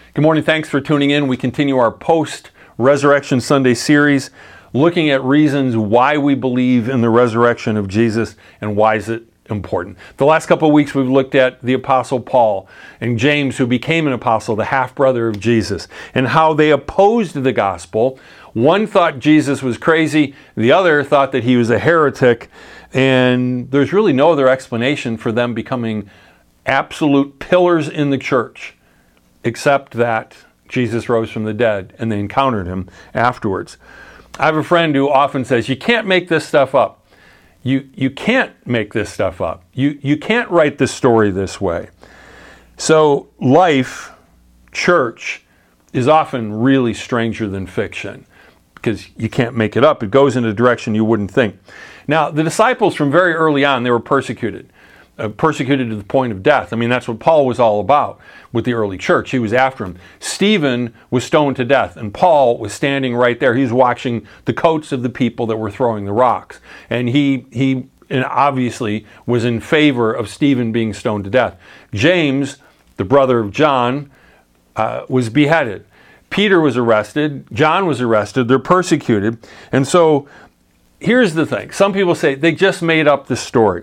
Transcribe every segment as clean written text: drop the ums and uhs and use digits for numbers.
Good morning. Thanks for tuning in. We continue our post-Resurrection Sunday series, looking at reasons why we believe in the resurrection of Jesus and why is it important. The last couple of weeks we've looked at the Apostle Paul and James, who became an apostle, the half-brother of Jesus, and how they opposed the gospel. One thought Jesus was crazy, the other thought that he was a heretic, and there's really no other explanation for them becoming absolute pillars in the church, except that Jesus rose from the dead and they encountered him afterwards. I have a friend who often says, you can't make this stuff up. You can't make this stuff up. You can't write this story this way. So life, church, is often really stranger than fiction because you can't make it up. It goes in a direction you wouldn't think. Now, the disciples from very early on, they were persecuted to the point of death. I mean, that's what Paul was all about with the early church. He was after him. Stephen was stoned to death, and Paul was standing right there. He was watching the coats of the people that were throwing the rocks. And he obviously was in favor of Stephen being stoned to death. James, the brother of John, was beheaded. Peter was arrested. John was arrested. They're persecuted. And so here's the thing. Some people say they just made up the story.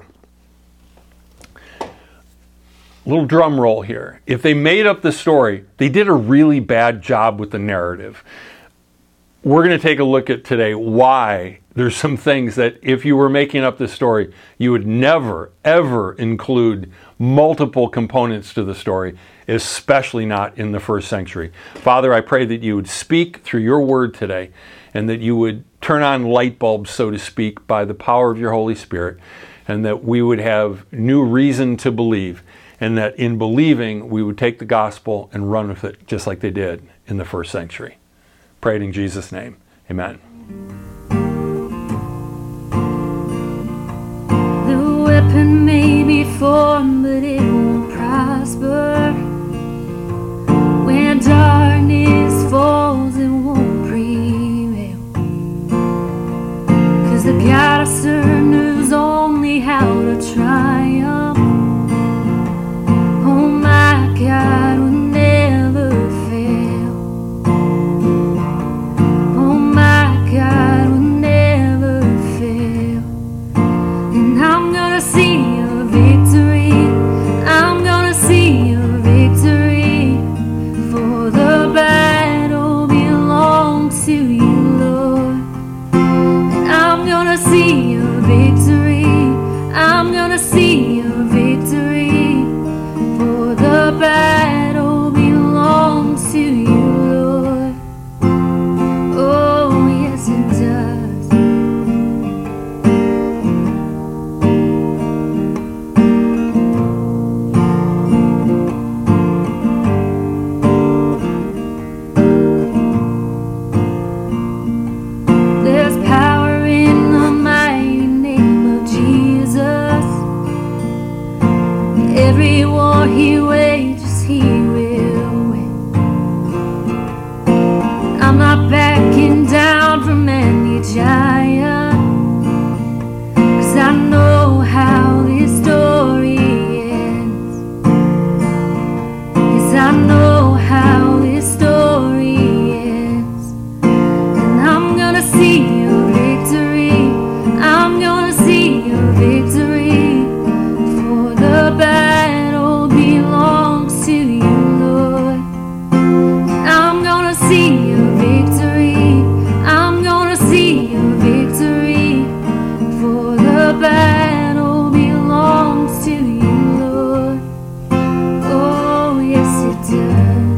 Little drum roll here. If they made up the story, they did a really bad job with the narrative. We're going to take a look at today why there's some things that if you were making up the story, you would never, ever include multiple components to the story, especially not in the first century. Father, I pray that you would speak through your word today and that you would turn on light bulbs, so to speak, by the power of your Holy Spirit, and that we would have new reason to believe, and that in believing, we would take the gospel and run with it just like they did in the first century. Pray it in Jesus' name. Amen. The weapon may be formed, but it won't prosper. When darkness falls, it won't prevail. 'Cause the God I serve knows only how to triumph. Oh, my God will never fail. Oh, my God will never fail. And I'm gonna see your victory. I'm gonna see your victory. For the battle belongs to you, Lord. And I'm gonna see your victory. I'm gonna see your victory. The battle belongs to you, Lord. Oh, yes, it does. There's power in the mighty name of Jesus. Every war he wages, he will win. I'm not backing down from any giant, 'cause I know how this story ends. Yes, I know how this story ends. And I'm gonna see your victory. I'm gonna see your victory. For the battle belongs to you, Lord. I'm gonna see your victory. I'm gonna see your victory. For the battle belongs to you, Lord. Oh, yes, it does.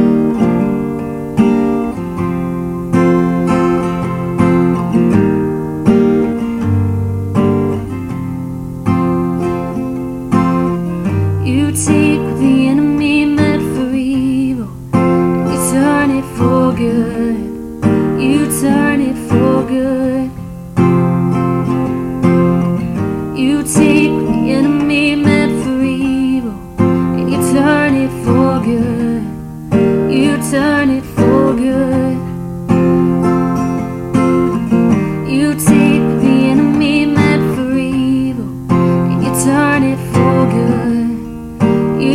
You take what the enemy meant for evil, you turn it for good. You turn it for good. You take what the enemy meant for evil, and you turn it for good. You turn it for good. You take what the enemy meant for evil, and you turn it for good.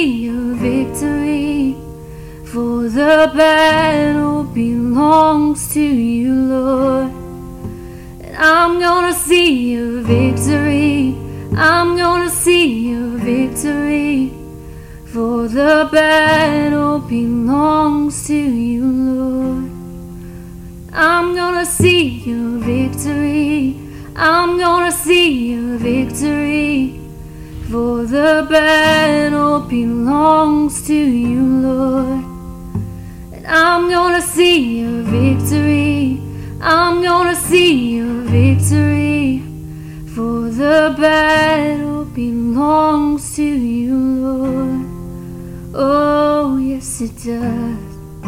see your victory, for the battle belongs to you, Lord. And I'm gonna see your victory, I'm gonna see your victory, for the battle belongs to you, Lord. I'm gonna see your victory, I'm gonna see your victory, for the battle belongs to you, Lord. And I'm gonna see your victory, I'm gonna see your victory, for the battle belongs to you, Lord. Oh, yes it does.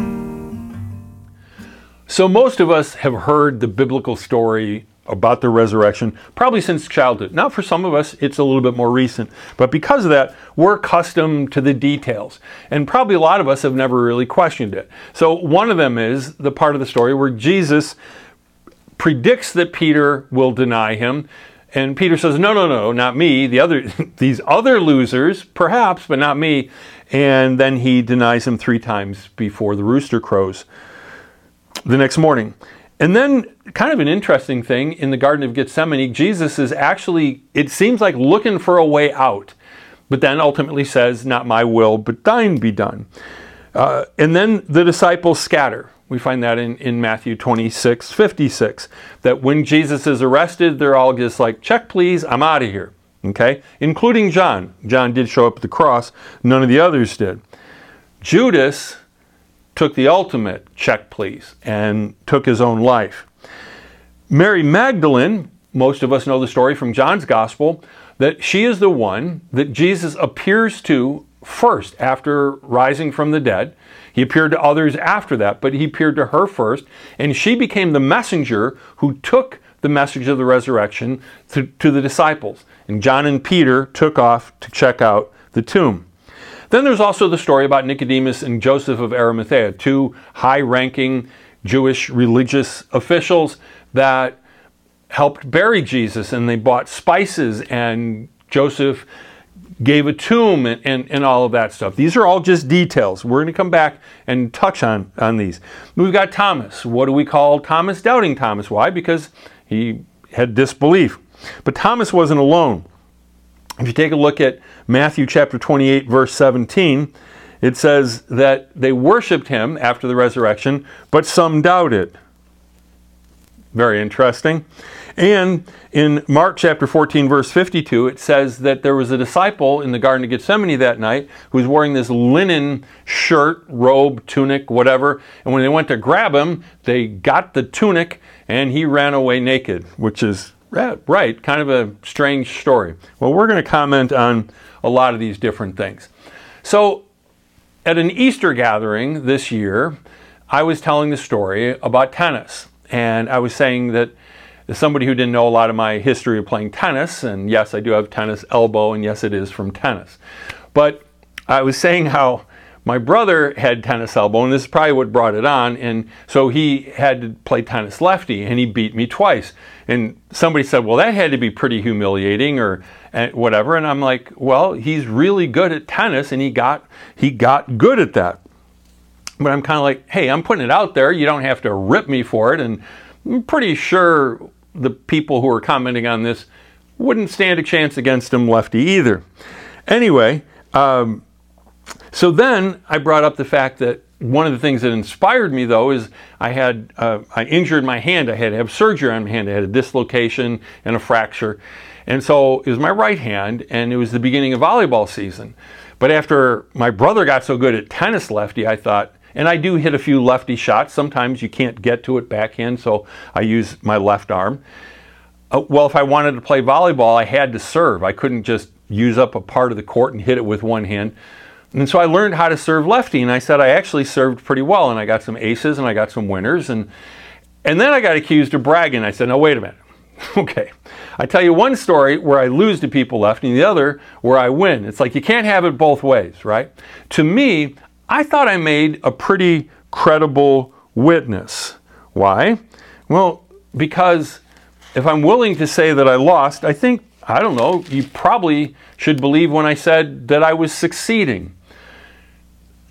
So most of us have heard the biblical story about the resurrection probably since childhood. Now for some of us it's a little bit more recent, but because of that we're accustomed to the details, and probably a lot of us have never really questioned it. So one of them is the part of the story where Jesus predicts that Peter will deny him, and Peter says, no, not me, these other losers perhaps, but not me. And then he denies him 3 times before the rooster crows the next morning. And then, kind of an interesting thing, in the Garden of Gethsemane, Jesus is actually, it seems like, looking for a way out, but then ultimately says, not my will, but thine be done. And then the disciples scatter. We find that in Matthew 26:56, that when Jesus is arrested, they're all just like, check please, I'm out of here. Okay? Including John. John did show up at the cross. None of the others did. Judas took the ultimate check please and took his own life. Mary Magdalene, most of us know the story from John's Gospel, that she is the one that Jesus appears to first after rising from the dead. He appeared to others after that, but he appeared to her first, and she became the messenger who took the message of the resurrection to the disciples. And John and Peter took off to check out the tomb. Then there's also the story about Nicodemus and Joseph of Arimathea, 2 high-ranking Jewish religious officials that helped bury Jesus, and they bought spices, and Joseph gave a tomb and all of that stuff. These are all just details. We're going to come back and touch on these. We've got Thomas. What do we call Thomas? Doubting Thomas. Why? Because he had disbelief. But Thomas wasn't alone. If you take a look at Matthew chapter 28, verse 17, it says that they worshiped him after the resurrection, but some doubted. Very interesting. And in Mark chapter 14, verse 52, it says that there was a disciple in the Garden of Gethsemane that night who was wearing this linen shirt, robe, tunic, whatever. And when they went to grab him, they got the tunic and he ran away naked, which is right, kind of a strange story. Well, we're going to comment on a lot of these different things. So at an Easter gathering this year, I was telling the story about tennis. And I was saying that as somebody who didn't know a lot of my history of playing tennis, and yes, I do have tennis elbow, and yes, it is from tennis. But I was saying how my brother had tennis elbow, and this is probably what brought it on, and so he had to play tennis lefty, and he beat me twice. And somebody said, well, that had to be pretty humiliating, or whatever. And I'm like, well, he's really good at tennis, and he got good at that. But I'm kind of like, hey, I'm putting it out there. You don't have to rip me for it. And I'm pretty sure the people who are commenting on this wouldn't stand a chance against him lefty either. Anyway, so then I brought up the fact that one of the things that inspired me, though, is I injured my hand. I had to have surgery on my hand. I had a dislocation and a fracture. And so it was my right hand, and it was the beginning of volleyball season. But after my brother got so good at tennis lefty, I thought, and I do hit a few lefty shots. Sometimes you can't get to it backhand, so I use my left arm. Well, if I wanted to play volleyball, I had to serve. I couldn't just use up a part of the court and hit it with one hand. And so I learned how to serve lefty, and I said I actually served pretty well, and I got some aces, and I got some winners. And then I got accused of bragging. I said, no, wait a minute. Okay, I tell you one story where I lose to people lefty, and the other where I win. It's like you can't have it both ways, right? To me, I thought I made a pretty credible witness. Why? Well, because if I'm willing to say that I lost, I think, I don't know, you probably should believe when I said that I was succeeding.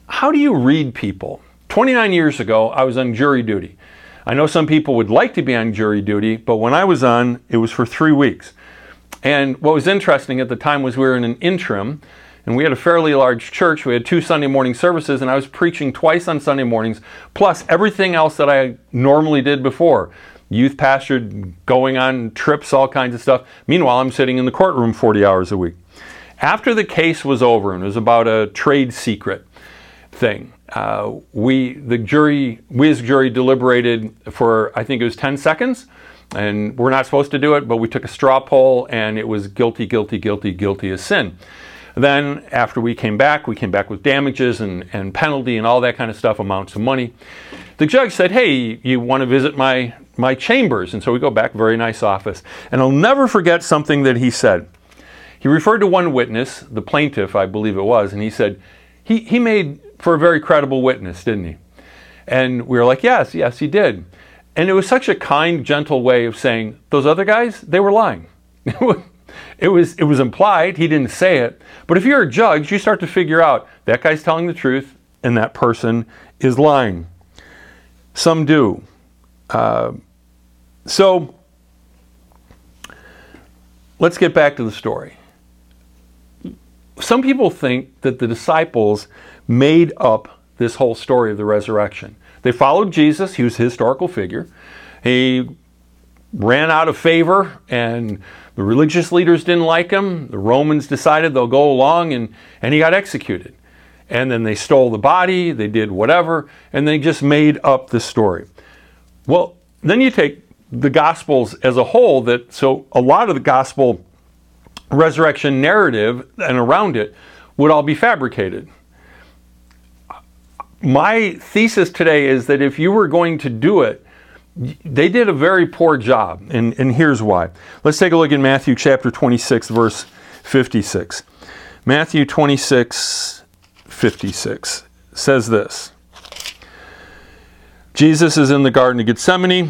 how do you read people? 29 years ago, I was on jury duty. I know some people would like to be on jury duty, but when I was on, it was for 3 weeks. And what was interesting at the time was we were in an interim, and we had a fairly large church. We had 2 Sunday morning services, and I was preaching twice on Sunday mornings, plus everything else that I normally did before. Youth pastor, going on trips, all kinds of stuff. Meanwhile, I'm sitting in the courtroom 40 hours a week. After the case was over, and it was about a trade secret thing, we as a jury deliberated for, I think it was 10 seconds, and we're not supposed to do it, but we took a straw poll, and it was guilty, guilty, guilty, guilty as sin. Then, after we came back with damages and penalty and all that kind of stuff, amounts of money. The judge said, hey, you want to visit my chambers? And so we go back, very nice office. And I'll never forget something that he said. He referred to one witness, the plaintiff, I believe it was, and he said, he made for a very credible witness, didn't he? And we were like, yes, he did. And it was such a kind, gentle way of saying, those other guys, they were lying. It was implied, he didn't say it. But if you're a judge, you start to figure out that guy's telling the truth and that person is lying. Some do. So let's get back to the story. Some people think that the disciples made up this whole story of the resurrection. They followed Jesus. He was a historical figure. He ran out of favor, and the religious leaders didn't like him. The Romans decided they'll go along, and he got executed. And then they stole the body, they did whatever, and they just made up this story. Well, then you take the Gospels as a whole, so a lot of the Gospel resurrection narrative and around it would all be fabricated. My thesis today is that if you were going to do it, they did a very poor job, and here's why. Let's take a look at Matthew chapter 26, verse 56. Matthew 26, 56 says this. Jesus is in the Garden of Gethsemane.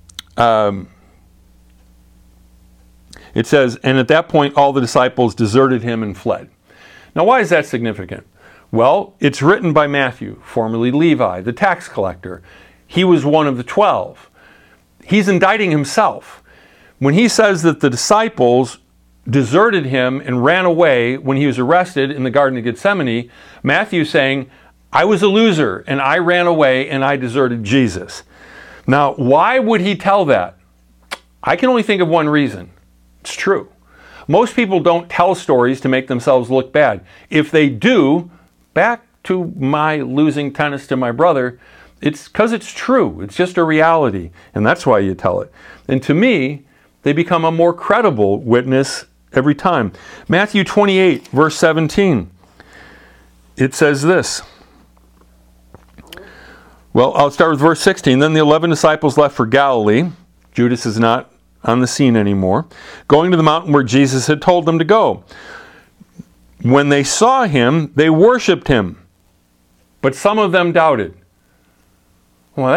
It says, and at that point all the disciples deserted him and fled. Now, why is that significant? Well, it's written by Matthew, formerly Levi, the tax collector. He was one of the 12. He's indicting himself. When he says that the disciples deserted him and ran away when he was arrested in the Garden of Gethsemane, Matthew's saying, I was a loser and I ran away and I deserted Jesus. Now, why would he tell that? I can only think of one reason. It's true. Most people don't tell stories to make themselves look bad. If they do, back to my losing tennis to my brother, it's because it's true. It's just a reality, and that's why you tell it. And to me, they become a more credible witness every time. Matthew 28, verse 17, it says this. Well, I'll start with verse 16. Then the 11 disciples left for Galilee. Judas is not on the scene anymore, going to the mountain where Jesus had told them to go. When they saw him, they worshipped him, but some of them doubted. Well,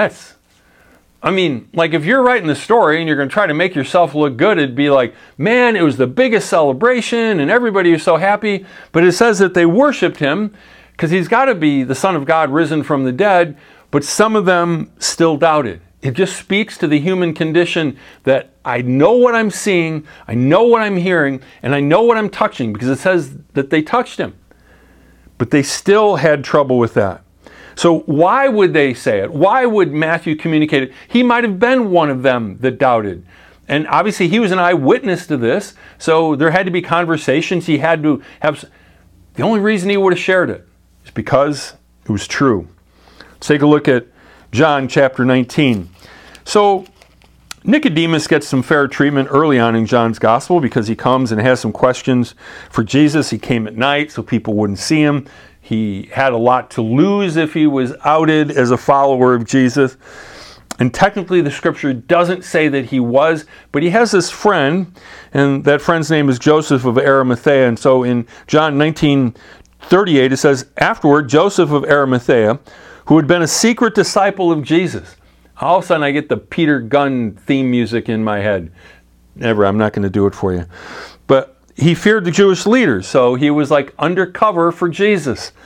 if you're writing the story and you're going to try to make yourself look good, it'd be like, man, it was the biggest celebration and everybody was so happy. But it says that they worshipped him because he's got to be the Son of God risen from the dead, but some of them still doubted. It just speaks to the human condition that I know what I'm seeing, I know what I'm hearing, and I know what I'm touching, because it says that they touched him. But they still had trouble with that. So why would they say it? Why would Matthew communicate it? He might have been one of them that doubted. And obviously he was an eyewitness to this, so there had to be conversations. He had to have... The only reason he would have shared it is because it was true. Let's take a look at John chapter 19. So Nicodemus gets some fair treatment early on in John's gospel because he comes and has some questions for Jesus. He came at night so people wouldn't see him. He had a lot to lose if he was outed as a follower of Jesus. And technically the scripture doesn't say that he was, but he has this friend, and that friend's name is Joseph of Arimathea. And so in John 19:38 it says, afterward Joseph of Arimathea, who had been a secret disciple of Jesus. All of a sudden I get the Peter Gunn theme music in my head. Never, I'm not going to do it for you. But he feared the Jewish leaders, so he was like undercover for Jesus.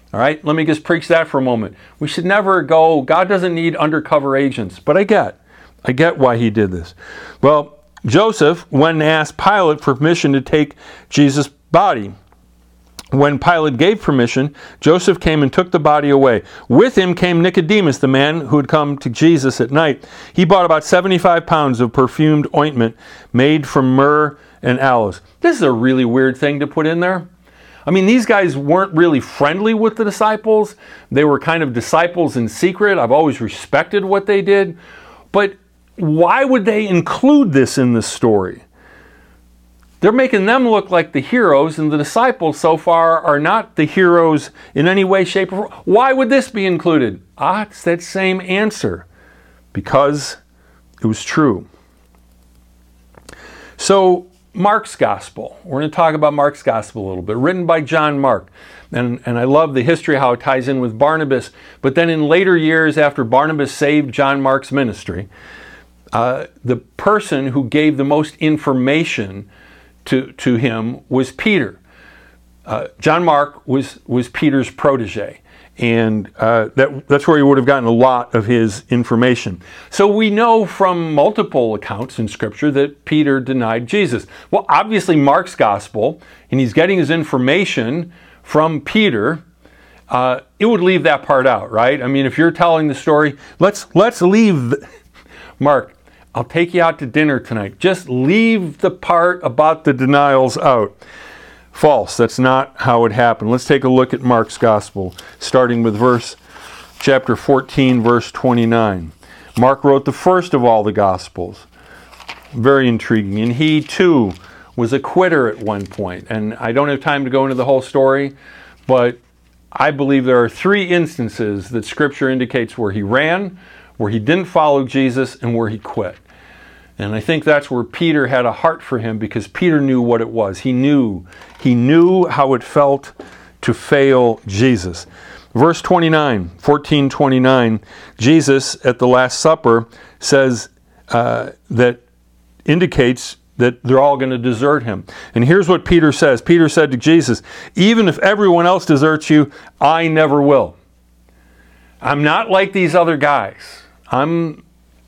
All right, let me just preach that for a moment. We should never go, God doesn't need undercover agents. But I get why he did this. Well, Joseph went and asked Pilate for permission to take Jesus' body. When Pilate gave permission, Joseph came and took the body away. With him came Nicodemus, the man who had come to Jesus at night. He bought about 75 pounds of perfumed ointment made from myrrh and aloes. This is a really weird thing to put in there. I mean, these guys weren't really friendly with the disciples. They were kind of disciples in secret. I've always respected what they did. But why would they include this in the story? They're making them look like the heroes, and the disciples so far are not the heroes in any way, shape, or form. Why would this be included? It's that same answer. Because it was true. So, Mark's Gospel. We're going to talk about Mark's Gospel a little bit. Written by John Mark. And I love the history, how it ties in with Barnabas. But then in later years, after Barnabas saved John Mark's ministry, the person who gave the most information to him was Peter. John Mark was Peter's protege. And that's where he would have gotten a lot of his information. So we know from multiple accounts in Scripture that Peter denied Jesus. Well, obviously Mark's Gospel, and he's getting his information from Peter, it would leave that part out, right? I mean, if you're telling the story, let's leave Mark, I'll take you out to dinner tonight. Just leave the part about the denials out. False. That's not how it happened. Let's take a look at Mark's Gospel, starting with chapter 14, verse 29. Mark wrote the first of all the Gospels. Very intriguing. And he, too, was a quitter at one point. And I don't have time to go into the whole story, but I believe there are 3 instances that Scripture indicates where he ran, where he didn't follow Jesus, and where he quit. And I think that's where Peter had a heart for him, because Peter knew what it was. He knew how it felt to fail Jesus. Verse 29, 14:29, Jesus at the Last Supper says that indicates that they're all going to desert him. And here's what Peter says. Peter said to Jesus, "Even if everyone else deserts you, I never will. I'm not like these other guys. I'm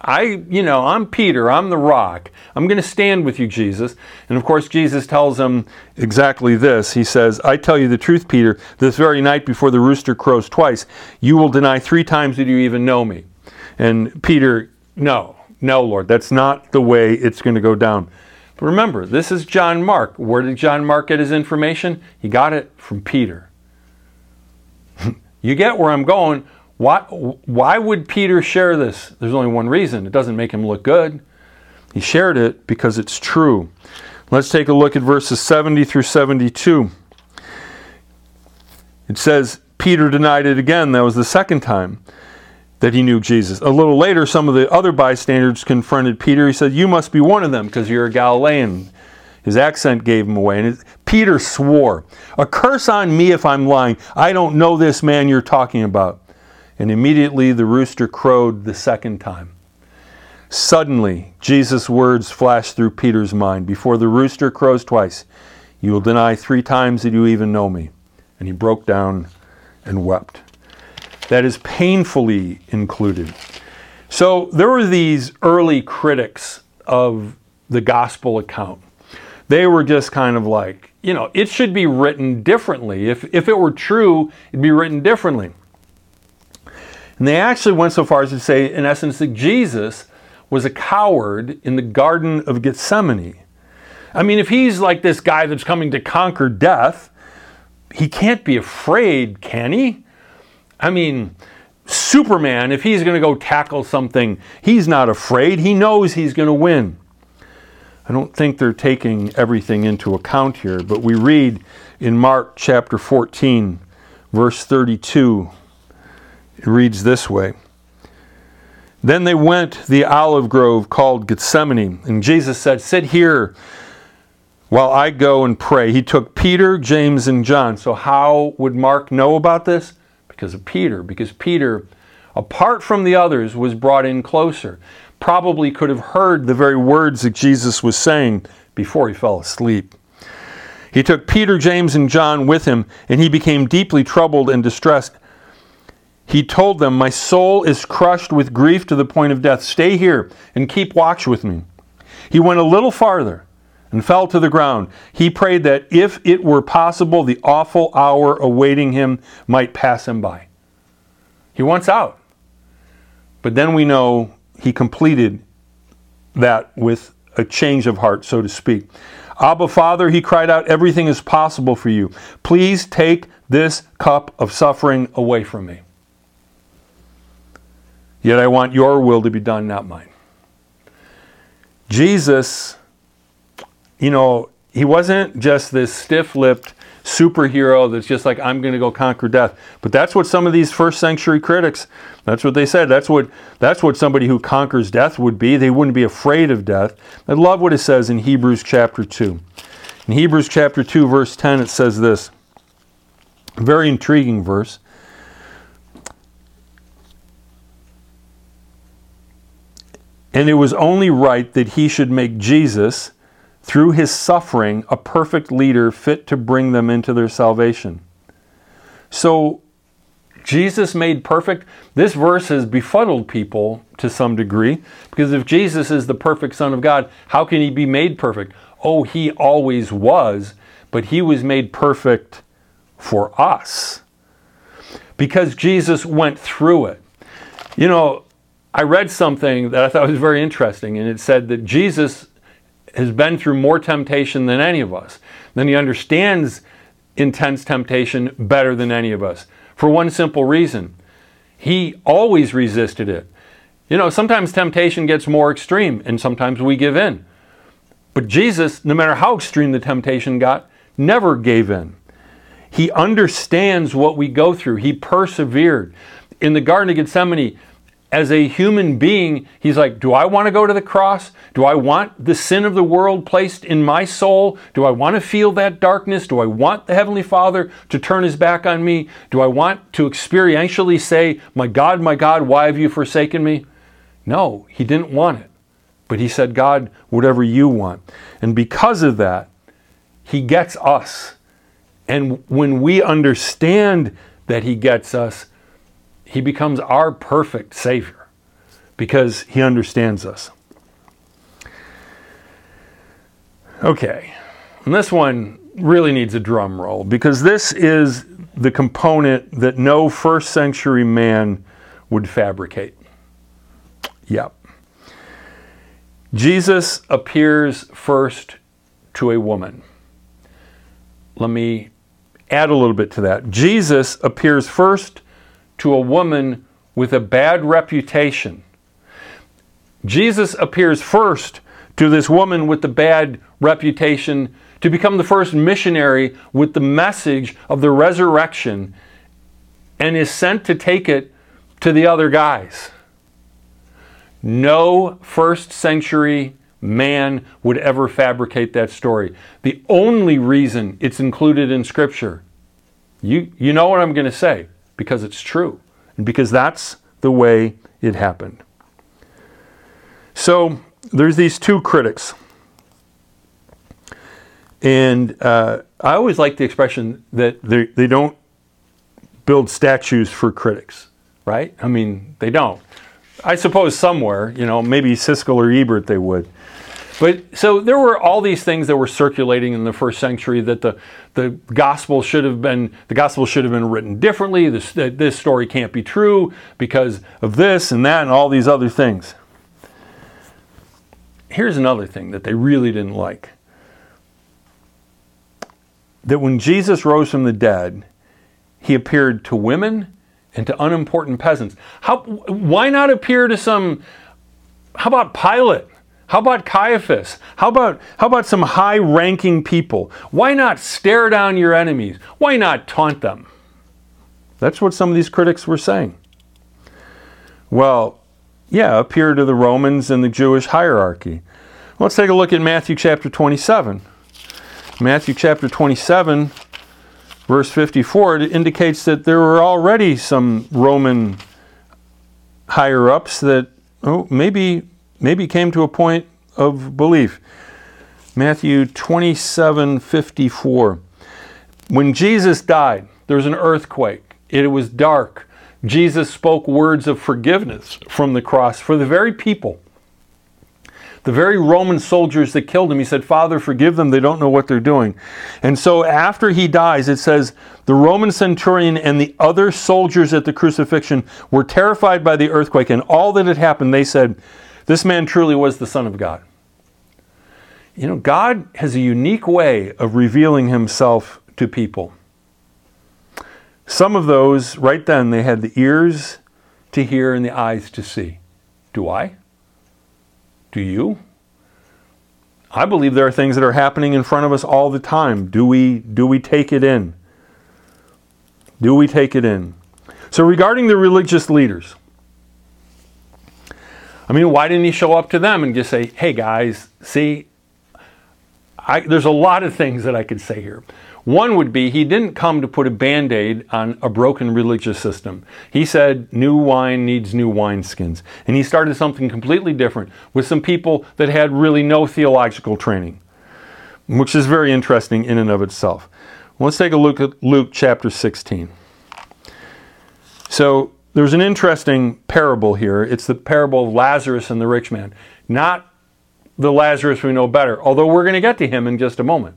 Peter, I'm the rock. I'm going to stand with you, Jesus." And of course, Jesus tells him exactly this. He says, "I tell you the truth, Peter, this very night before the rooster crows twice, you will deny 3 times that you even know me." And Peter, no, Lord, that's not the way it's going to go down. But remember, this is John Mark. Where did John Mark get his information? He got it from Peter. You get where I'm going. Why would Peter share this? There's only one reason. It doesn't make him look good. He shared it because it's true. Let's take a look at verses 70 through 72. It says, Peter denied it again. That was the second time that he knew Jesus. A little later, some of the other bystanders confronted Peter. He said, "You must be one of them because you're a Galilean." His accent gave him away. And Peter swore, "A curse on me if I'm lying. I don't know this man you're talking about." And immediately the rooster crowed the second time. Suddenly, Jesus' words flashed through Peter's mind. "Before the rooster crows twice, you will deny 3 times that you even know me." And he broke down and wept. That is painfully included. So there were these early critics of the gospel account. They were just kind of like, it should be written differently. If it were true, it'd be written differently. And they actually went so far as to say, in essence, that Jesus was a coward in the Garden of Gethsemane. I mean, if he's like this guy that's coming to conquer death, he can't be afraid, can he? I mean, Superman, if he's going to go tackle something, he's not afraid. He knows he's going to win. I don't think they're taking everything into account here, but we read in Mark chapter 14, verse 32, it reads this way. "Then they went to the olive grove called Gethsemane, and Jesus said, 'Sit here while I go and pray.' He took Peter, James, and John." So how would Mark know about this? Because of Peter. Because Peter, apart from the others, was brought in closer. Probably could have heard the very words that Jesus was saying before he fell asleep. He took Peter, James, and John with him, and he became deeply troubled and distressed. He told them, "My soul is crushed with grief to the point of death. Stay here and keep watch with me." He went a little farther and fell to the ground. He prayed that if it were possible, the awful hour awaiting him might pass him by. He wants out. But then we know he completed that with a change of heart, so to speak. "Abba, Father," he cried out, "everything is possible for you. Please take this cup of suffering away from me. Yet I want your will to be done, not mine." Jesus, he wasn't just this stiff-lipped superhero that's just like, I'm going to go conquer death. But that's what some of these first century critics, that's what they said. That's what somebody who conquers death would be. They wouldn't be afraid of death. I love what it says in Hebrews chapter 2. In Hebrews chapter 2, verse 10, it says this. A very intriguing verse. "And it was only right that he should make Jesus, through his suffering, a perfect leader fit to bring them into their salvation." So, Jesus made perfect. This verse has befuddled people to some degree, because if Jesus is the perfect Son of God, how can he be made perfect? Oh, he always was, but he was made perfect for us, because Jesus went through it. I read something that I thought was very interesting, and it said that Jesus has been through more temptation than any of us. Then he understands intense temptation better than any of us. For one simple reason. He always resisted it. Sometimes temptation gets more extreme, and sometimes we give in. But Jesus, no matter how extreme the temptation got, never gave in. He understands what we go through. He persevered. In the Garden of Gethsemane, as a human being, he's like, do I want to go to the cross? Do I want the sin of the world placed in my soul? Do I want to feel that darkness? Do I want the Heavenly Father to turn his back on me? Do I want to experientially say, my God, why have you forsaken me? No, he didn't want it. But he said, God, whatever you want. And because of that, he gets us. And when we understand that he gets us, he becomes our perfect Savior because he understands us. Okay, and this one really needs a drum roll, because this is the component that no first century man would fabricate. Yep. Jesus appears first to a woman. Let me add a little bit to that. Jesus appears first to a woman with a bad reputation. Jesus appears first to this woman with the bad reputation to become the first missionary with the message of the resurrection, and is sent to take it to the other guys. No first century man would ever fabricate that story. The only reason it's included in Scripture, you know what I'm going to say, because it's true, and because that's the way it happened. So there's these two critics, and I always like the expression that they don't build statues for critics, right? I mean, they don't. I suppose somewhere, maybe Siskel or Ebert they would. But so there were all these things that were circulating in the first century, that the gospel should have been written differently. This story can't be true because of this and that and all these other things. Here's another thing that they really didn't like. That when Jesus rose from the dead, he appeared to women and to unimportant peasants. Why not appear to some? How about Pilate? How about Caiaphas? How about some high-ranking people? Why not stare down your enemies? Why not taunt them? That's what some of these critics were saying. Well, yeah, appear to the Romans and the Jewish hierarchy. Let's take a look at Matthew chapter 27. Matthew chapter 27, verse 54, it indicates that there were already some Roman higher-ups that maybe came to a point of belief. Matthew 27:54. When Jesus died, there was an earthquake. It was dark. Jesus spoke words of forgiveness from the cross for the very people, the very Roman soldiers that killed him. He said, Father, forgive them. They don't know what they're doing. And so after he dies, it says, the Roman centurion and the other soldiers at the crucifixion were terrified by the earthquake, and all that had happened, they said, this man truly was the Son of God. You know, God has a unique way of revealing himself to people. Some of those, right then, they had the ears to hear and the eyes to see. Do I? Do you? I believe there are things that are happening in front of us all the time. Do we take it in? Do we take it in? So regarding the religious leaders, I mean, why didn't he show up to them and just say, hey guys, see, there's a lot of things that I could say here. One would be he didn't come to put a Band-Aid on a broken religious system. He said new wine needs new wineskins. And he started something completely different with some people that had really no theological training, which is very interesting in and of itself. Let's take a look at Luke chapter 16. So there's an interesting parable here. It's the parable of Lazarus and the rich man. Not the Lazarus we know better, although we're going to get to him in just a moment.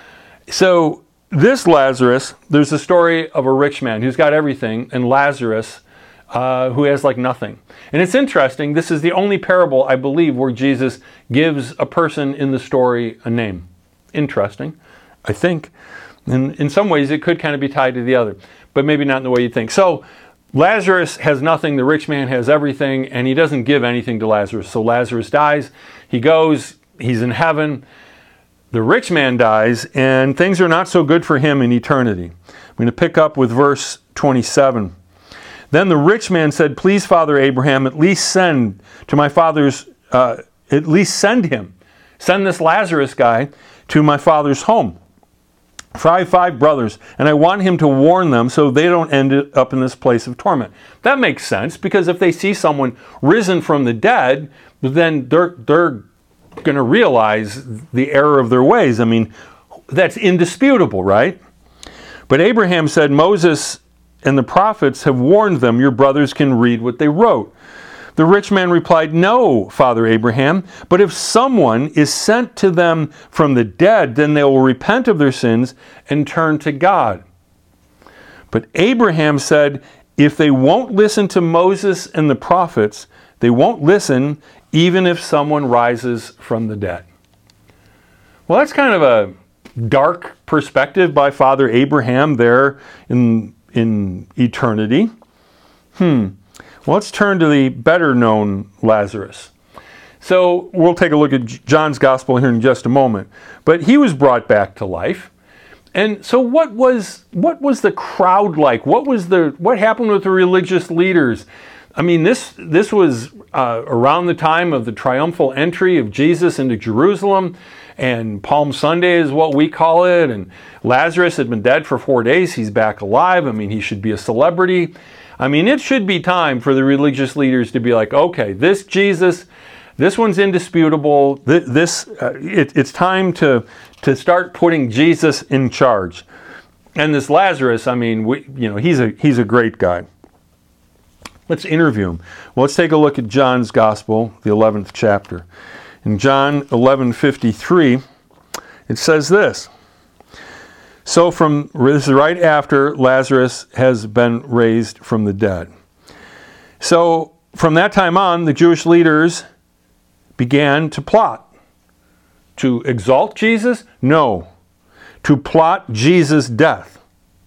So this Lazarus, there's a story of a rich man who's got everything, and Lazarus who has like nothing. And it's interesting, this is the only parable, I believe, where Jesus gives a person in the story a name. Interesting, I think. And in some ways it could kind of be tied to the other, but maybe not in the way you think. So Lazarus has nothing, the rich man has everything, and he doesn't give anything to Lazarus. So Lazarus dies, he goes, he's in heaven. The rich man dies, and things are not so good for him in eternity. I'm going to pick up with verse 27. Then the rich man said, please, Father Abraham, at least send to my father's, send this Lazarus guy to my father's home. For I have 5 brothers, and I want him to warn them so they don't end up in this place of torment. That makes sense, because if they see someone risen from the dead, then they're going to realize the error of their ways. I mean, that's indisputable, right? But Abraham said, Moses and the prophets have warned them. Your brothers can read what they wrote. The rich man replied, no, Father Abraham, but if someone is sent to them from the dead, then they will repent of their sins and turn to God. But Abraham said, if they won't listen to Moses and the prophets, they won't listen even if someone rises from the dead. Well, that's kind of a dark perspective by Father Abraham there in eternity. Well, let's turn to the better known Lazarus. So we'll take a look at John's Gospel here in just a moment. But he was brought back to life. And so what was the crowd like? What happened with the religious leaders? I mean, this was around the time of the triumphal entry of Jesus into Jerusalem, and Palm Sunday is what we call it, and Lazarus had been dead for 4 days. He's back alive. I mean, he should be a celebrity. I mean, it should be time for the religious leaders to be like, okay, this Jesus, this one's indisputable. It's time to start putting Jesus in charge. And this Lazarus, I mean, he's a great guy. Let's interview him. Well, let's take a look at John's Gospel, the 11th chapter. In John 11:53, it says this. So this is right after Lazarus has been raised from the dead. So from that time on, the Jewish leaders began to plot. To exalt Jesus? No. To plot Jesus' death.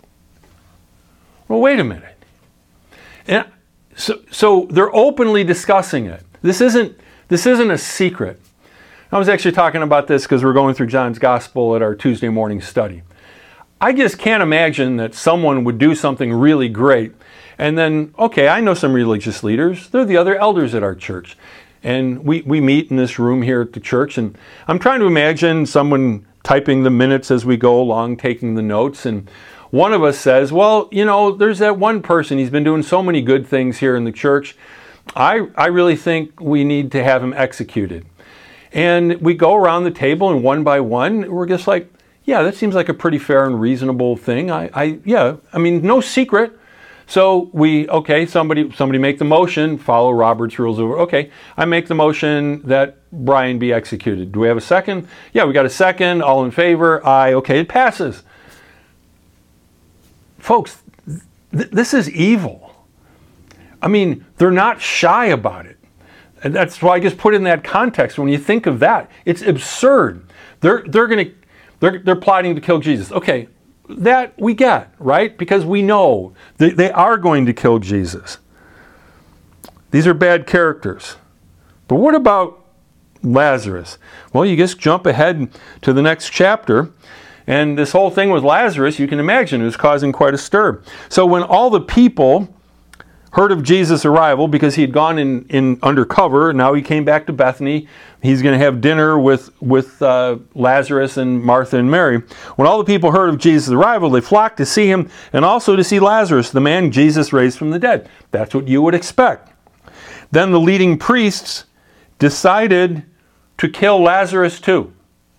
Well, wait a minute. And so they're openly discussing it. This isn't a secret. I was actually talking about this because we're going through John's Gospel at our Tuesday morning study. I just can't imagine that someone would do something really great and then, okay, I know some religious leaders. They're the other elders at our church. And we meet in this room here at the church, and I'm trying to imagine someone typing the minutes as we go along, taking the notes, and one of us says, well, there's that one person, he's been doing so many good things here in the church. I really think we need to have him executed. And we go around the table, and one by one, we're just like, yeah, that seems like a pretty fair and reasonable thing. No secret. So somebody make the motion, follow Robert's Rules of Order. Okay, I make the motion that Brian be executed. Do we have a second? Yeah, we got a second. All in favor? Aye. Okay, it passes. Folks, this is evil. I mean, they're not shy about it. And that's why I just put it in that context. When you think of that, it's absurd. They're plotting to kill Jesus. Okay, that we get, right? Because we know they are going to kill Jesus. These are bad characters. But what about Lazarus? Well, you just jump ahead to the next chapter, and this whole thing with Lazarus, you can imagine, it was causing quite a stir. So when all the people heard of Jesus' arrival, because he had gone in undercover, now he came back to Bethany. He's going to have dinner with Lazarus and Martha and Mary. When all the people heard of Jesus' arrival, they flocked to see him and also to see Lazarus, the man Jesus raised from the dead. That's what you would expect. Then the leading priests decided to kill Lazarus too.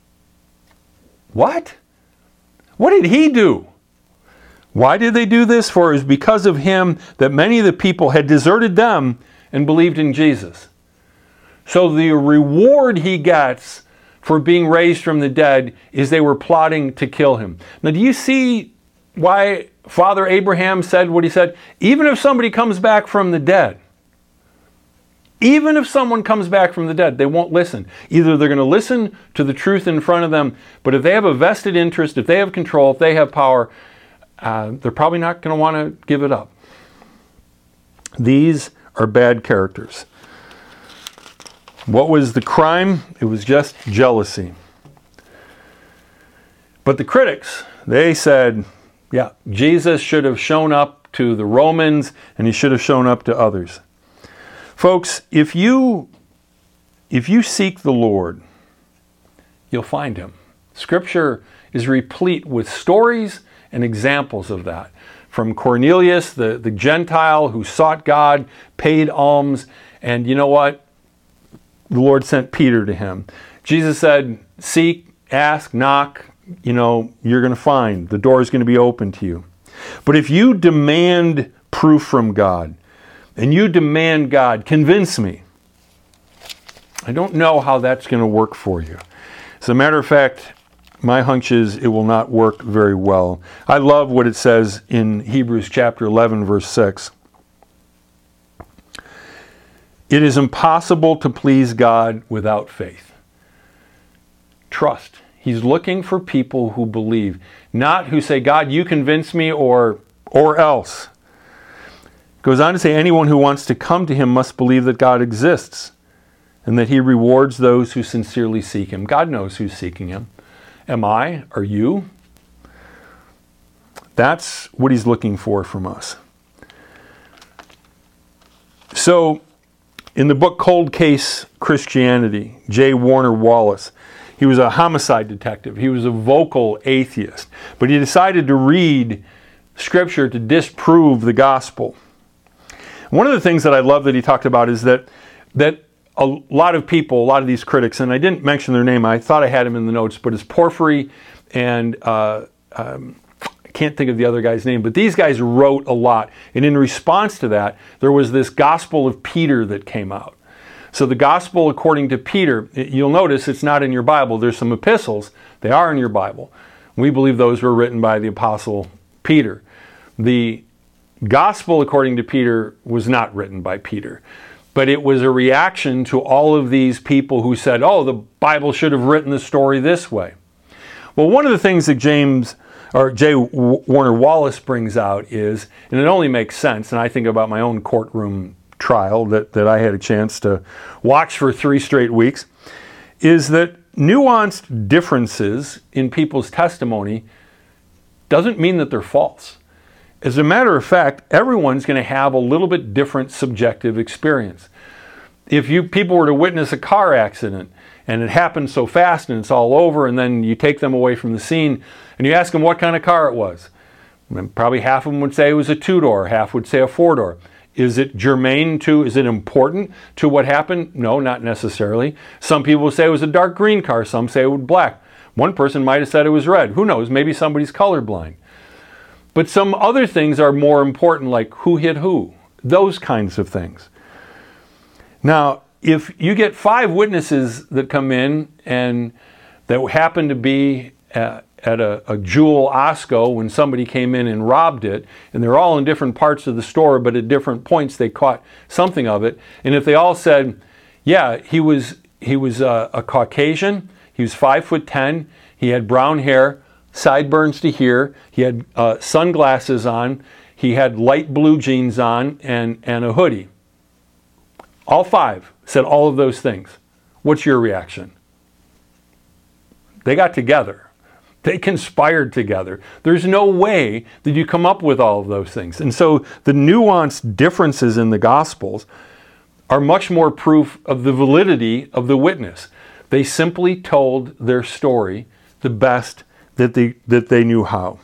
What? What did he do? Why did they do this? For it was because of him that many of the people had deserted them and believed in Jesus. So the reward he gets for being raised from the dead is they were plotting to kill him. Now, do you see why Father Abraham said what he said? Even if somebody comes back from the dead, even if someone comes back from the dead, they won't listen. Either they're going to listen to the truth in front of them, but if they have a vested interest, if they have control, if they have power, they're probably not going to want to give it up. These are bad characters. What was the crime? It was just jealousy. But the critics, they said, yeah, Jesus should have shown up to the Romans and he should have shown up to others. Folks, if you seek the Lord, you'll find him. Scripture is replete with stories and examples of that. From Cornelius, the Gentile who sought God, paid alms, and you know what? The Lord sent Peter to him. Jesus said, seek, ask, knock, you're going to find. The door is going to be open to you. But if you demand proof from God, and you demand God, convince me, I don't know how that's going to work for you. As a matter of fact, my hunch is it will not work very well. I love what it says in Hebrews chapter 11, verse 6. It is impossible to please God without faith. Trust. He's looking for people who believe, not who say, God, you convince me or else. Goes on to say, anyone who wants to come to him must believe that God exists and that he rewards those who sincerely seek him. God knows who's seeking him. Am I? Are you? That's what he's looking for from us. So, in the book Cold Case Christianity, J. Warner Wallace, he was a homicide detective. He was a vocal atheist. But he decided to read Scripture to disprove the gospel. One of the things that I love that he talked about is that a lot of people, a lot of these critics, and I didn't mention their name, I thought I had him in the notes, but it's Porphyry and I can't think of the other guy's name, but these guys wrote a lot. And in response to that, there was this Gospel of Peter that came out. So the Gospel according to Peter, you'll notice it's not in your Bible. There's some epistles. They are in your Bible. We believe those were written by the Apostle Peter. The Gospel according to Peter was not written by Peter. But it was a reaction to all of these people who said, oh, the Bible should have written the story this way. Well, one of the things that J. Warner Wallace brings out is, and it only makes sense, and I think about my own courtroom trial that I had a chance to watch for 3 straight weeks, is that nuanced differences in people's testimony doesn't mean that they're false. As a matter of fact, everyone's going to have a little bit different subjective experience. If people were to witness a car accident and it happened so fast and it's all over, and then you take them away from the scene and you ask them what kind of car it was, and probably half of them would say it was a 2-door, half would say a 4-door. Is it germane to, is it important to what happened? No, not necessarily. Some people say it was a dark green car, some say it was black. One person might have said it was red. Who knows? Maybe somebody's colorblind. But some other things are more important, like who hit who, those kinds of things. Now, if you get 5 witnesses that come in and that happen to be at a Jewel Osco when somebody came in and robbed it, and they're all in different parts of the store, but at different points they caught something of it, and if they all said, yeah, he was a Caucasian, he was 5'10", he had brown hair, sideburns to here, he had sunglasses on, he had light blue jeans on, and a hoodie. All 5 said all of those things. What's your reaction? They got together. They conspired together. There's no way that you come up with all of those things. And so the nuanced differences in the Gospels are much more proof of the validity of the witness. They simply told their story the best that they knew how.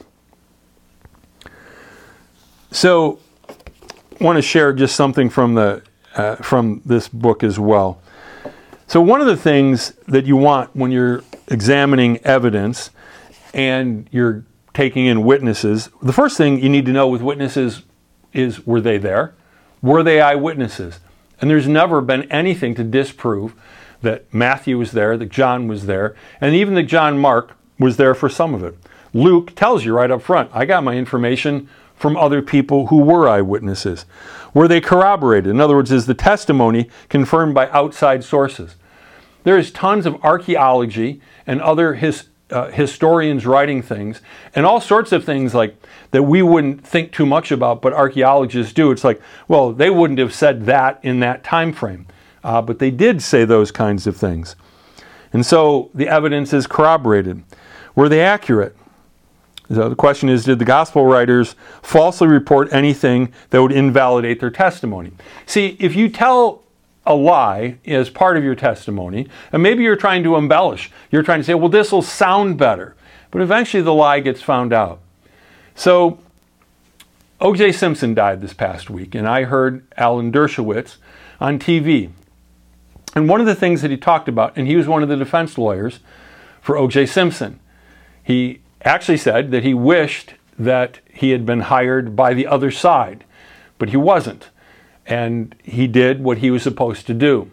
So I want to share just something from this book as well. So one of the things that you want when you're examining evidence and you're taking in witnesses, the first thing you need to know with witnesses is, were they there? Were they eyewitnesses? And there's never been anything to disprove that Matthew was there, that John was there, and even that John Mark was there for some of it. Luke tells you right up front, I got my information from other people who were eyewitnesses. Were they corroborated? In other words, is the testimony confirmed by outside sources? There is tons of archaeology and other historians writing things, and all sorts of things like that we wouldn't think too much about, but archaeologists do. It's like, well, they wouldn't have said that in that time frame, but they did say those kinds of things. And so the evidence is corroborated. Were they accurate? So the question is, did the gospel writers falsely report anything that would invalidate their testimony? See, if you tell a lie as part of your testimony, and maybe you're trying to embellish, you're trying to say, well, this will sound better, but eventually the lie gets found out. So O.J. Simpson died this past week, and I heard Alan Dershowitz on TV. And one of the things that he talked about, and he was one of the defense lawyers for O.J. Simpson, he actually said that he wished that he had been hired by the other side, but he wasn't. And he did what he was supposed to do.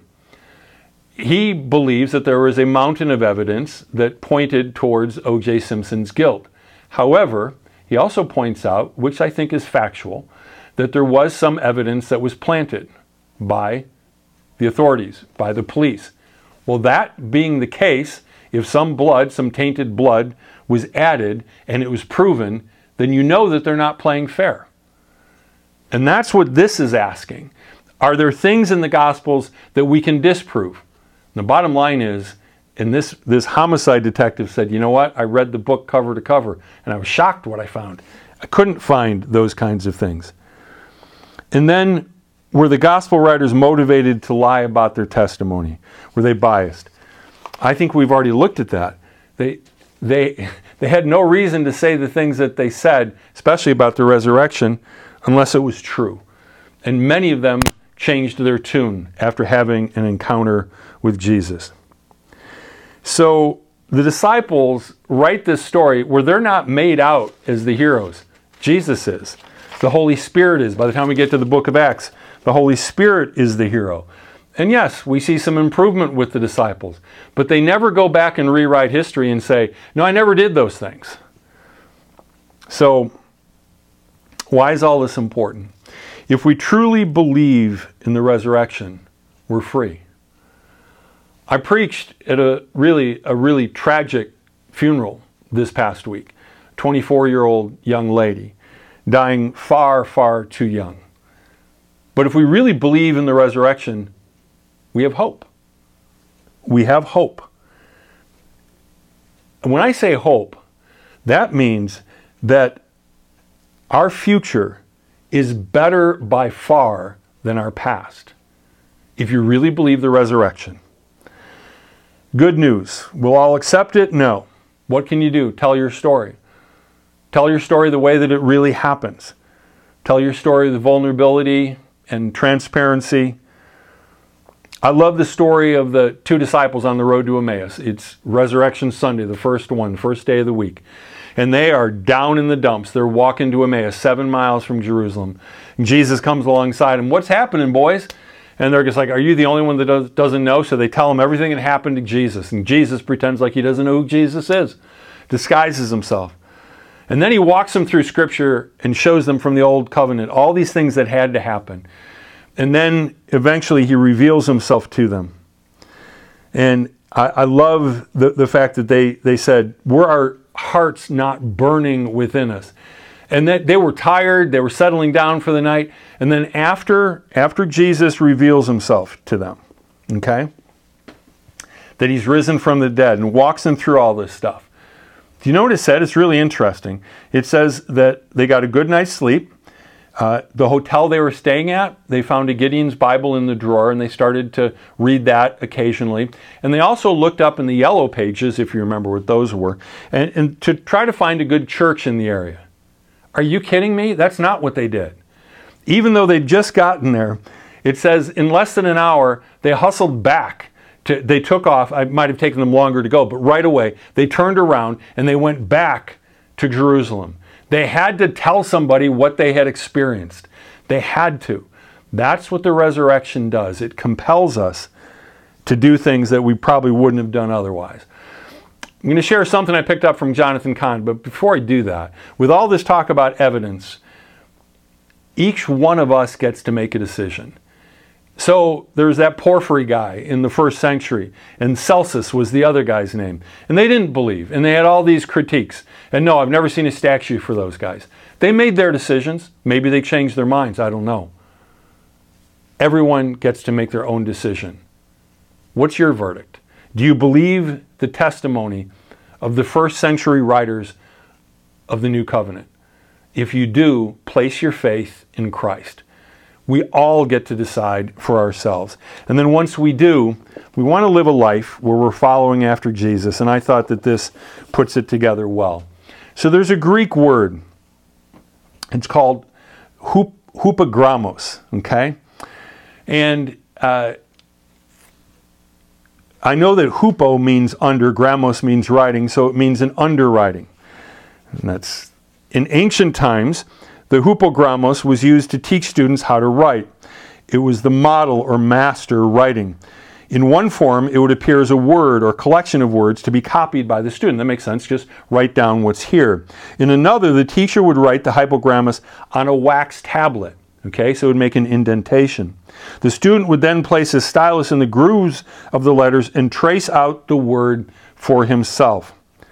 He believes that there was a mountain of evidence that pointed towards O.J. Simpson's guilt. However, he also points out, which I think is factual, that there was some evidence that was planted by the authorities, by the police. Well, that being the case, if some blood, some tainted blood, was added and it was proven, then you know that they're not playing fair. And that's what this is asking. Are there things in the Gospels that we can disprove? And the bottom line is, and this homicide detective said, you know what, I read the book cover to cover, and I was shocked what I found. I couldn't find those kinds of things. And then, were the Gospel writers motivated to lie about their testimony? Were they biased? I think we've already looked at that. They had no reason to say the things that they said, especially about the resurrection, unless it was true. And many of them changed their tune after having an encounter with Jesus. So the disciples write this story where they're not made out as the heroes. Jesus is. The Holy Spirit is. By the time we get to the book of Acts, the Holy Spirit is the hero. And yes, we see some improvement with the disciples, but they never go back and rewrite history and say, no, I never did those things. So, why is all this important? If we truly believe in the resurrection, we're free. I preached at a really tragic funeral this past week. 24-year-old young lady, dying far, far too young. But if we really believe in the resurrection, we have hope. We have hope. And when I say hope, that means that our future is better by far than our past, if you really believe the resurrection. Good news. Will all accept it? No. What can you do? Tell your story. Tell your story the way that it really happens. Tell your story with vulnerability, and transparency. I love the story of the two disciples on the road to Emmaus. It's Resurrection Sunday, the first one, first day of the week. And they are down in the dumps. They're walking to Emmaus, 7 miles from Jerusalem. And Jesus comes alongside them. What's happening, boys? And they're just like, are you the only one that doesn't know? So they tell him everything that happened to Jesus. And Jesus pretends like he doesn't know who Jesus is, disguises himself. And then he walks them through Scripture and shows them from the Old Covenant all these things that had to happen. And then eventually he reveals himself to them. And I love the fact that they said, were our hearts not burning within us? And that they were tired, they were settling down for the night. And then after Jesus reveals himself to them, okay, that he's risen from the dead and walks them through all this stuff. Do you know what it said? It's really interesting. It says that they got a good night's sleep. The hotel they were staying at, they found a Gideon's Bible in the drawer and they started to read that occasionally. And they also looked up in the yellow pages, if you remember what those were, and to try to find a good church in the area. Are you kidding me? That's not what they did. Even though they'd just gotten there, it says in less than an hour, they hustled back. They took off. It might have taken them longer to go, but right away, they turned around and they went back to Jerusalem. They had to tell somebody what they had experienced. They had to. That's what the resurrection does. It compels us to do things that we probably wouldn't have done otherwise. I'm going to share something I picked up from Jonathan Cahn, but before I do that, with all this talk about evidence, each one of us gets to make a decision. So there's that Porphyry guy in the first century, and Celsus was the other guy's name. And they didn't believe, and they had all these critiques. And no, I've never seen a statue for those guys. They made their decisions. Maybe they changed their minds. I don't know. Everyone gets to make their own decision. What's your verdict? Do you believe the testimony of the first century writers of the New Covenant? If you do, place your faith in Christ. We all get to decide for ourselves. And then once we do, we want to live a life where we're following after Jesus. And I thought that this puts it together well. So there's a Greek word. It's called hupogrammos, okay? And I know that hupo means under, grammos means writing, so it means an underwriting. And that's in ancient times, the hupogrammos was used to teach students how to write. It was the model or master writing. In one form, it would appear as a word or collection of words to be copied by the student. That makes sense. Just write down what's here. In another, the teacher would write the hypogrammos on a wax tablet. Okay, so it would make an indentation. The student would then place his stylus in the grooves of the letters and trace out the word for himself.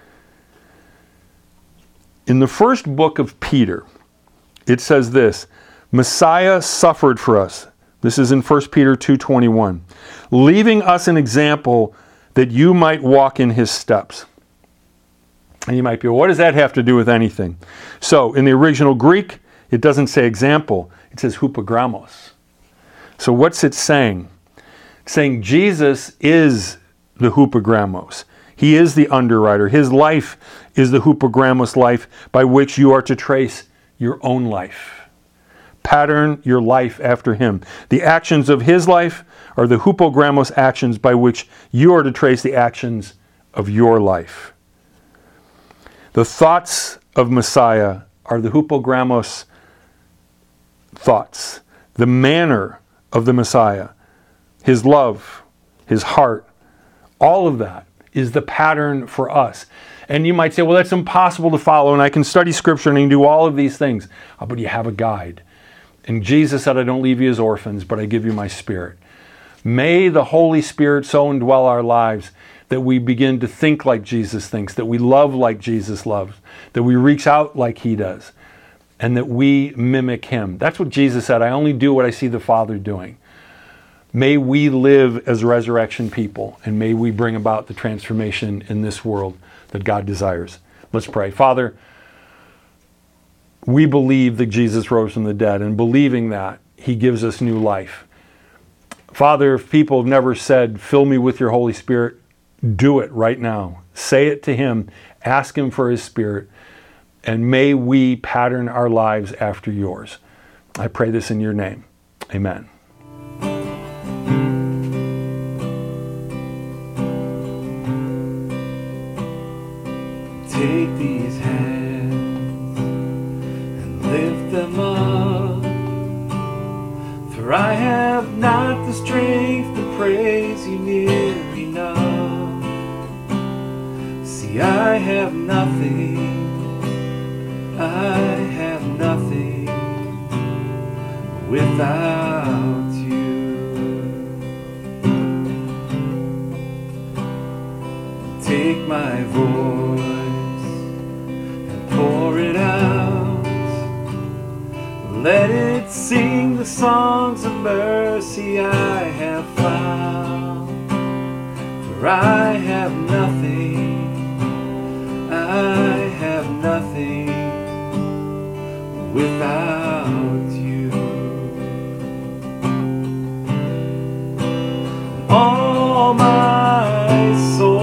In the first book of Peter, it says this, Messiah suffered for us. This is in 1 Peter 2:21, leaving us an example that you might walk in his steps. And you might be, well, what does that have to do with anything? So in the original Greek, it doesn't say example. It says hupogrammos. So what's it saying? It's saying Jesus is the hupogrammos. He is the underwriter. His life is the hupogrammos life by which you are to trace your own life. Pattern your life after him. The actions of his life are the hupogrammos actions by which you are to trace the actions of your life. The thoughts of Messiah are the hupogrammos thoughts. The manner of the Messiah, his love, his heart, all of that is the pattern for us. And you might say, well, that's impossible to follow, and I can study Scripture and I can do all of these things. Oh, but you have a guide. And Jesus said, I don't leave you as orphans, but I give you my Spirit. May the Holy Spirit so indwell our lives that we begin to think like Jesus thinks, that we love like Jesus loves, that we reach out like he does, and that we mimic him. That's what Jesus said, I only do what I see the Father doing. May we live as resurrection people, and may we bring about the transformation in this world that God desires. Let's pray. Father, we believe that Jesus rose from the dead, and believing that, he gives us new life. Father, if people have never said, fill me with your Holy Spirit, do it right now. Say it to him. Ask him for his Spirit. And may we pattern our lives after yours. I pray this in your name. Amen. Take these hands and lift them up, for I have not the strength to praise you nearly enough. See, I have nothing without you. Take my voice and pour it out. Let it sing the songs of mercy I have found. For I have nothing without you. All my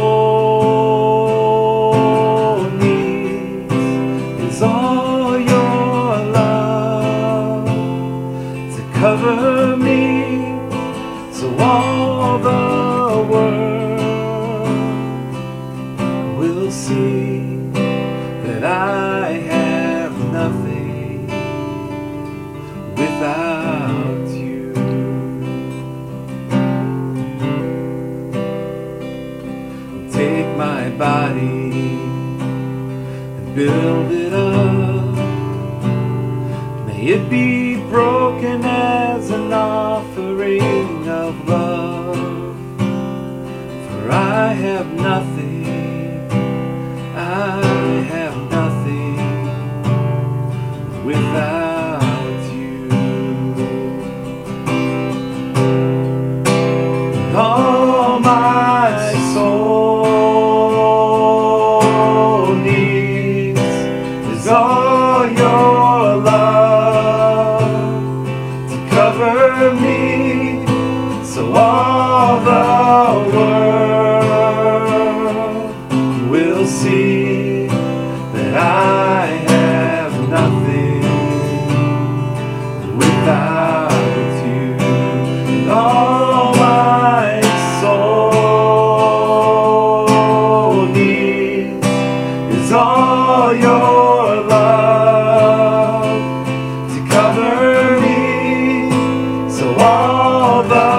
soul needs is all your love to cover me, so all the world will see that I have nothing without you. Take my body and build it up. May it be broken as an offering of love. For I have nothing without you. All my soul needs is all your love to cover me, so all the world will see that I have nothing without you. And all my soul needs is all your love to cover me, so all the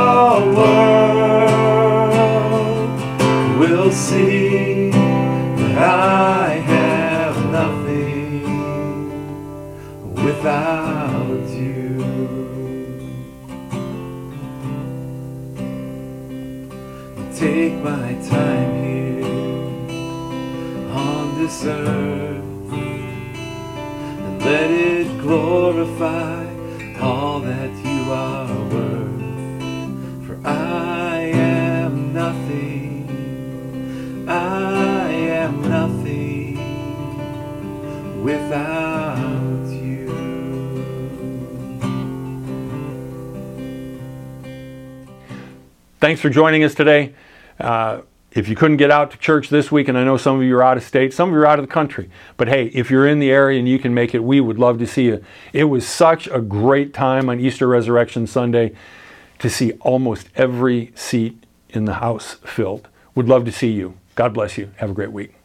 world will see that I have nothing without you. Take my time here on this earth and let it glorify all that you are worth. For I am nothing without you. Thanks for joining us today. If you couldn't get out to church this week, and I know some of you are out of state, some of you are out of the country, but hey, if you're in the area and you can make it, we would love to see you. It was such a great time on Easter Resurrection Sunday to see almost every seat in the house filled. Would love to see you. God bless you. Have a great week.